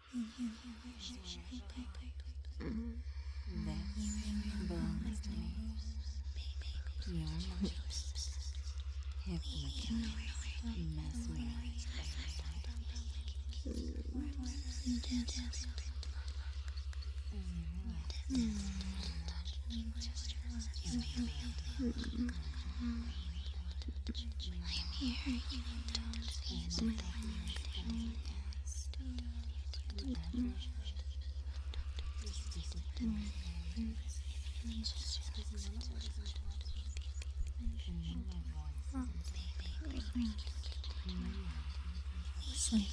belongs to me. Your lips hypnotize, mesmerize. I'm here, you don't see something. Sleep.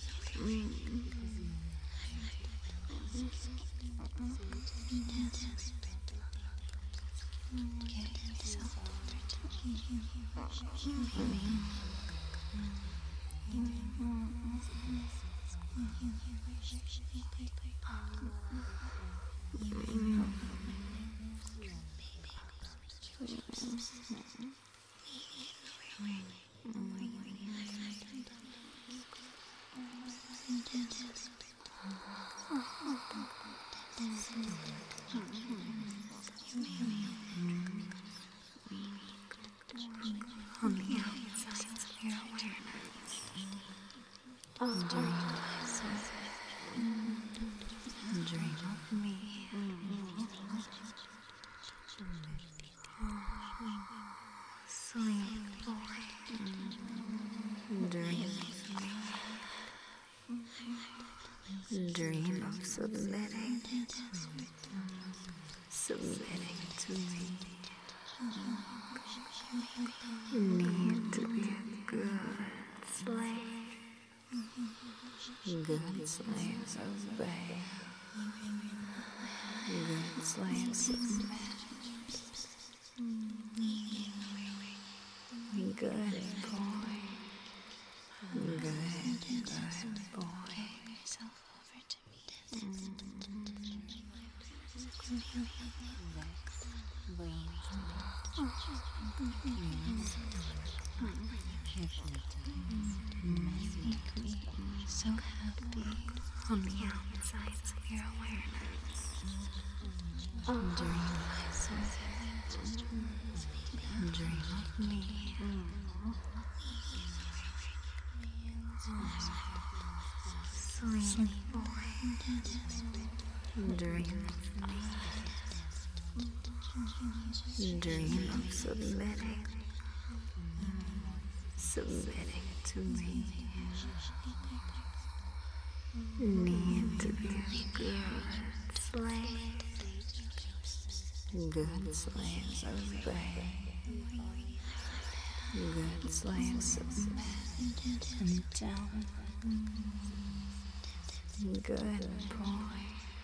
Get yourself over to me. On the outside of your awareness, dream myself, dream of me. Sleep, boy. Dream of me. Dream of submitting to me. Need to be a good slave. Good slaves obey. Good slaves submit. Good boy. Good boy. Yourself over to me. So happy on the outsides of your awareness. Dream myself. Dream of me. Sleep, boy. Dream of me. Dream of submitting to me. Need to be a good slave. Good slaves obey. Good slaves submit and down. Good boy.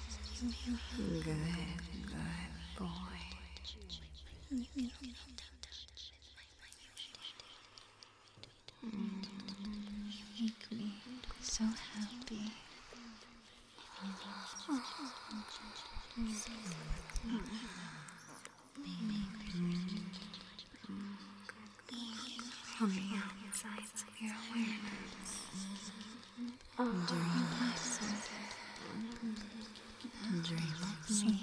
Good boy. You make me so happy. On the outsides of your awareness, dream myself, dream of me.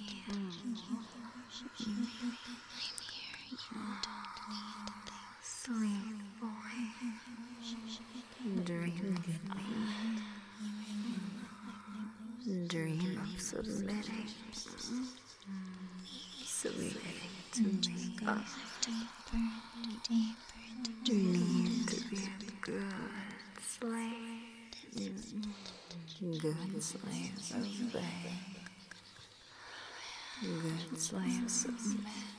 I'm here, you don't need things. Sleep, boy. Dream of me. Dream of submitting to me. Need to be a good slave. Good slaves obey. Good slaves submit.